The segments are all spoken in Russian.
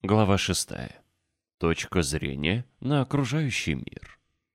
Глава 6. Точка зрения на окружающий мир.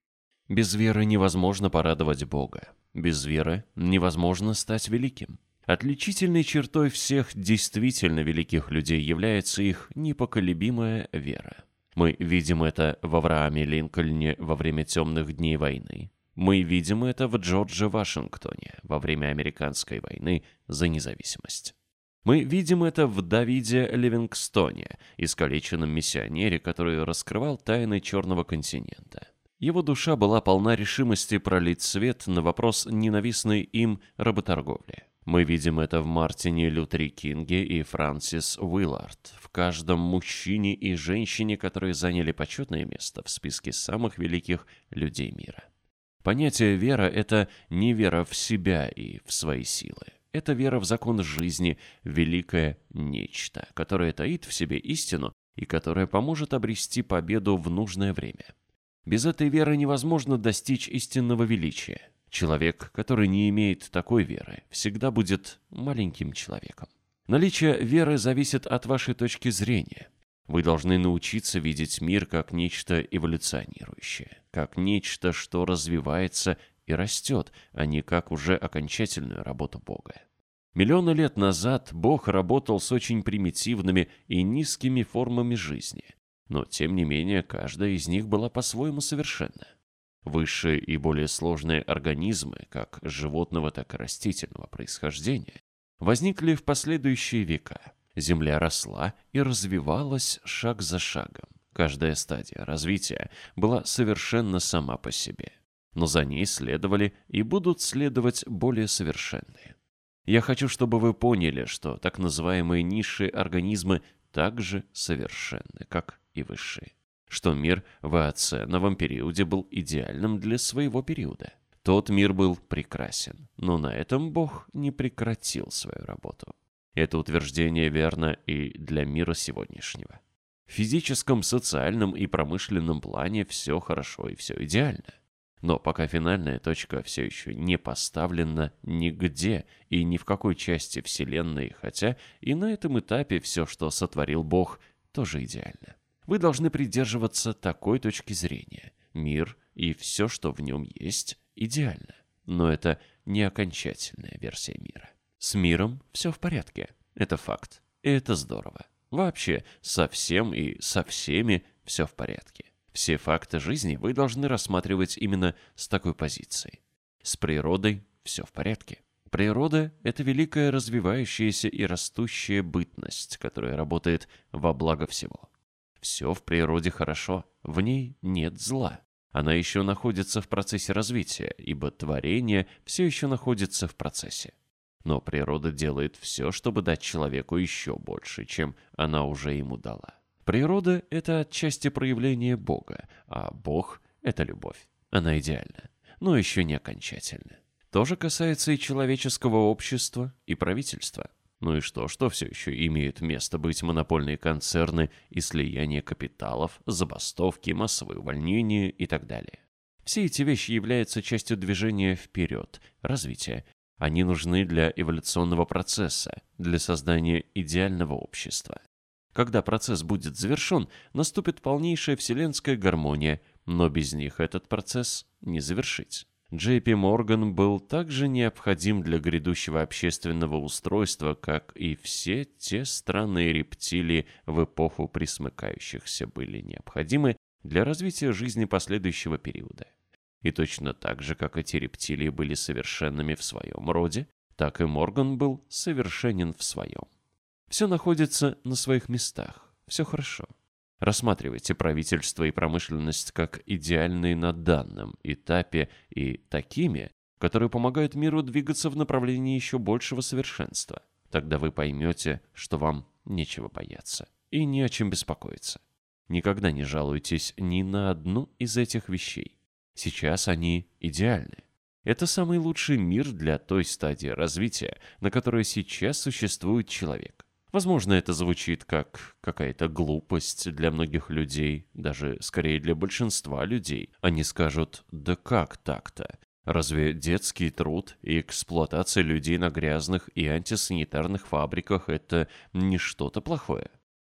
Без веры невозможно порадовать Бога. Без веры невозможно стать великим. Отличительной чертой всех действительно великих людей является их непоколебимая вера. Мы видим это в Аврааме Линкольне во время темных дней войны. Мы видим это в Джордже Вашингтоне во время американской войны за независимость. Мы видим это в Давиде Ливингстоне, искалеченном миссионере, который раскрывал тайны Черного континента. Его душа была полна решимости пролить свет на вопрос ненавистной им работорговли. Мы видим это в Мартине Лютере Кинге и Франсис Уиллард, в каждом мужчине и женщине, которые заняли почетное место в списке самых великих людей мира. Понятие «вера» — это не вера в себя и в свои силы. Это вера в закон жизни, великое нечто, которое таит в себе истину и которое поможет обрести победу в нужное время. Без этой веры невозможно достичь истинного величия. Человек, который не имеет такой веры, всегда будет маленьким человеком. Наличие веры зависит от вашей точки зрения. Вы должны научиться видеть мир как нечто эволюционирующее, как нечто, что развивается и растет, а не как уже окончательную работу Бога. Миллионы лет назад Бог работал с очень примитивными и низкими формами жизни, но тем не менее каждая из них была по-своему совершенна. Высшие и более сложные организмы, как животного, так и растительного происхождения, возникли в последующие века. Земля росла и развивалась шаг за шагом. Каждая стадия развития была совершенна сама по себе, но за ней следовали и будут следовать более совершенные. Я хочу, чтобы вы поняли, что так называемые низшие организмы также совершенны, как и высшие. Что мир в эоценовом периоде был идеальным для своего периода. Тот мир был прекрасен, но на этом Бог не прекратил свою работу. Это утверждение верно и для мира сегодняшнего. В физическом, социальном и промышленном плане все хорошо и все идеально. Но пока финальная точка все еще не поставлена нигде и ни в какой части Вселенной, хотя и на этом этапе все, что сотворил Бог, тоже идеально. Вы должны придерживаться такой точки зрения. Мир и все, что в нем есть, идеально. Но это не окончательная версия мира. С миром все в порядке. Это факт. И это здорово. Вообще, со всем и со всеми все в порядке. Все факты жизни вы должны рассматривать именно с такой позиции. С природой все в порядке. Природа — это великая развивающаяся и растущая бытность, которая работает во благо всего. Все в природе хорошо, в ней нет зла. Она еще находится в процессе развития, ибо творение все еще находится в процессе. Но природа делает все, чтобы дать человеку еще больше, чем она уже ему дала. Природа — это отчасти проявление Бога, а Бог — это любовь. Она идеальна, но еще не окончательна. То же касается и человеческого общества, и правительства. Ну и что все еще имеют место быть монопольные концерны и слияние капиталов, забастовки, массовые увольнения и так далее. Все эти вещи являются частью движения вперед, развития. Они нужны для эволюционного процесса, для создания идеального общества. Когда процесс будет завершен, наступит полнейшая вселенская гармония, но без них этот процесс не завершить. Джей Пи Морган был также необходим для грядущего общественного устройства, как и все те странные рептилии в эпоху пресмыкающихся были необходимы для развития жизни последующего периода. И точно так же, как эти рептилии были совершенными в своем роде, так и Морган был совершенен в своем. Все находится на своих местах, все хорошо. Рассматривайте правительство и промышленность как идеальные на данном этапе и такими, которые помогают миру двигаться в направлении еще большего совершенства. Тогда вы поймете, что вам нечего бояться и не о чем беспокоиться. Никогда не жалуйтесь ни на одну из этих вещей. Сейчас они идеальны. Это самый лучший мир для той стадии развития, на которой сейчас существует человек. Возможно, это звучит как какая-то глупость для многих людей, даже скорее для большинства людей. Они скажут: да как так-то? Разве детский труд и эксплуатация людей на грязных и антисанитарных фабриках — это не что-то плохое?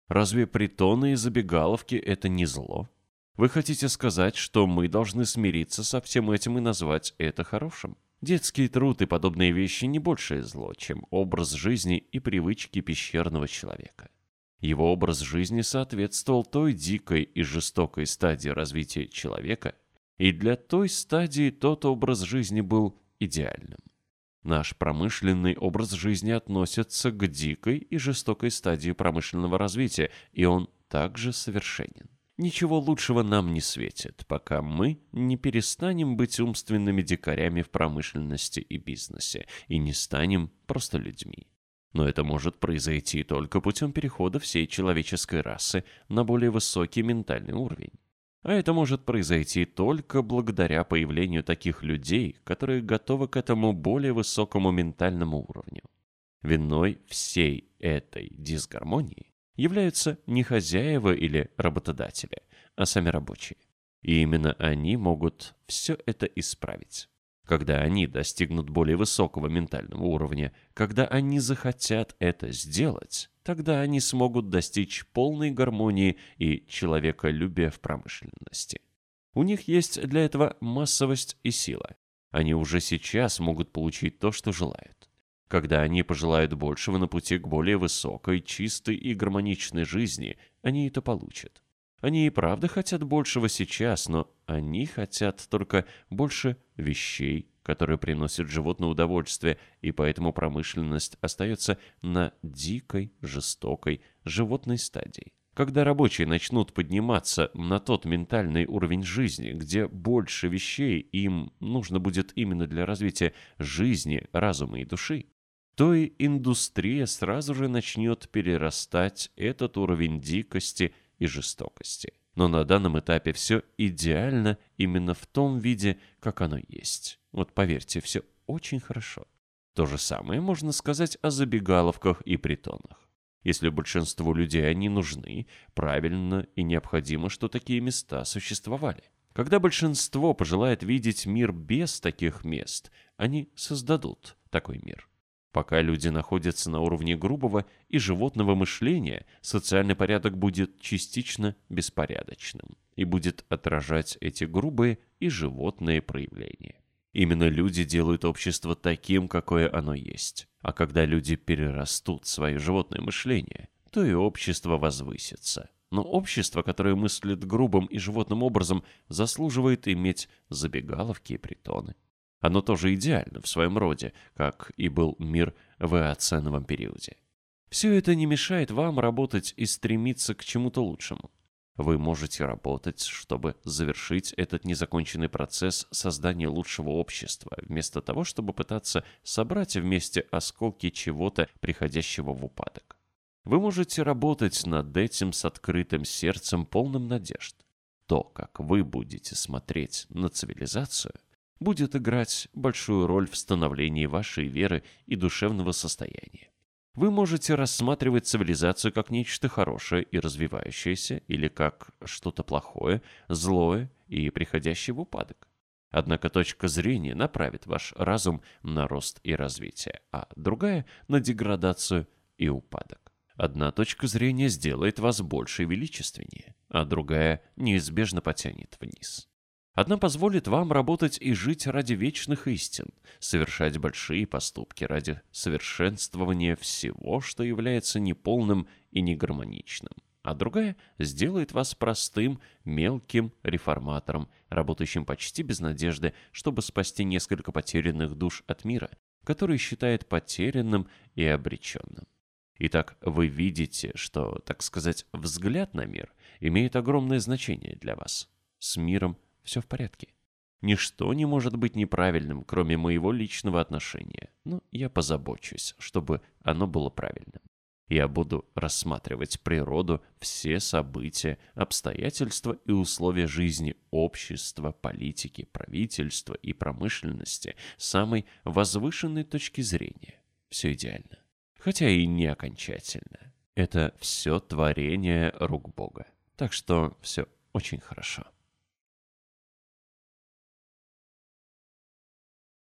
Разве притоны и забегаловки – это не зло? Вы хотите сказать, что мы должны смириться со всем этим и назвать это хорошим? Детский труд и подобные вещи не большее зло, чем образ жизни и привычки пещерного человека. Его образ жизни соответствовал той дикой и жестокой стадии развития человека, и для той стадии тот образ жизни был идеальным. Наш промышленный образ жизни относится к дикой и жестокой стадии промышленного развития, и он также совершенен. Ничего лучшего нам не светит, пока мы не перестанем быть умственными дикарями в промышленности и бизнесе и не станем просто людьми. Но это может произойти только путем перехода всей человеческой расы на более высокий ментальный уровень. А это может произойти только благодаря появлению таких людей, которые готовы к этому более высокому ментальному уровню. Виной всей этой дисгармонии являются не хозяева или работодатели, а сами рабочие. И именно они могут все это исправить. Когда они достигнут более высокого ментального уровня, когда они захотят это сделать, тогда они смогут достичь полной гармонии и человеколюбия в промышленности. У них есть для этого массовость и сила. Они уже сейчас могут получить то, что желают. Когда они пожелают большего на пути к более высокой, чистой и гармоничной жизни, они это получат. Они и правда хотят большего сейчас, но они хотят только больше вещей, которые приносят животное удовольствие, и поэтому промышленность остается на дикой, жестокой, животной стадии. Когда рабочие начнут подниматься на тот ментальный уровень жизни, где больше вещей им нужно будет именно для развития жизни, разума и души, то и индустрия сразу же начнет перерастать этот уровень дикости и жестокости. Но на данном этапе все идеально именно в том виде, как оно есть. Вот поверьте, все очень хорошо. То же самое можно сказать о забегаловках и притонах. Если большинству людей они нужны, правильно и необходимо, что такие места существовали. Когда большинство пожелает видеть мир без таких мест, они создадут такой мир. Пока люди находятся на уровне грубого и животного мышления, социальный порядок будет частично беспорядочным и будет отражать эти грубые и животные проявления. Именно люди делают общество таким, какое оно есть. А когда люди перерастут свое животное мышление, то и общество возвысится. Но общество, которое мыслит грубым и животным образом, заслуживает иметь забегаловки и притоны. Оно тоже идеально в своем роде, как и был мир в эоценовом периоде. Все это не мешает вам работать и стремиться к чему-то лучшему. Вы можете работать, чтобы завершить этот незаконченный процесс создания лучшего общества, вместо того, чтобы пытаться собрать вместе осколки чего-то, приходящего в упадок. Вы можете работать над этим с открытым сердцем, полным надежд. То, как вы будете смотреть на цивилизацию, будет играть большую роль в становлении вашей веры и душевного состояния. Вы можете рассматривать цивилизацию как нечто хорошее и развивающееся, или как что-то плохое, злое и приходящее в упадок. Однако точка зрения направит ваш разум на рост и развитие, а другая – на деградацию и упадок. Одна точка зрения сделает вас больше и величественнее, а другая неизбежно потянет вниз. Одна позволит вам работать и жить ради вечных истин, совершать большие поступки ради совершенствования всего, что является неполным и негармоничным, а другая сделает вас простым, мелким реформатором, работающим почти без надежды, чтобы спасти несколько потерянных душ от мира, который считает потерянным и обреченным. Итак, вы видите, что, так сказать, взгляд на мир имеет огромное значение для вас. С миром все в порядке. Ничто не может быть неправильным, кроме моего личного отношения. Но я позабочусь, чтобы оно было правильным. Я буду рассматривать природу, все события, обстоятельства и условия жизни общества, политики, правительства и промышленности с самой возвышенной точки зрения. Все идеально. Хотя и не окончательно. Это все творение рук Бога. Так что все очень хорошо.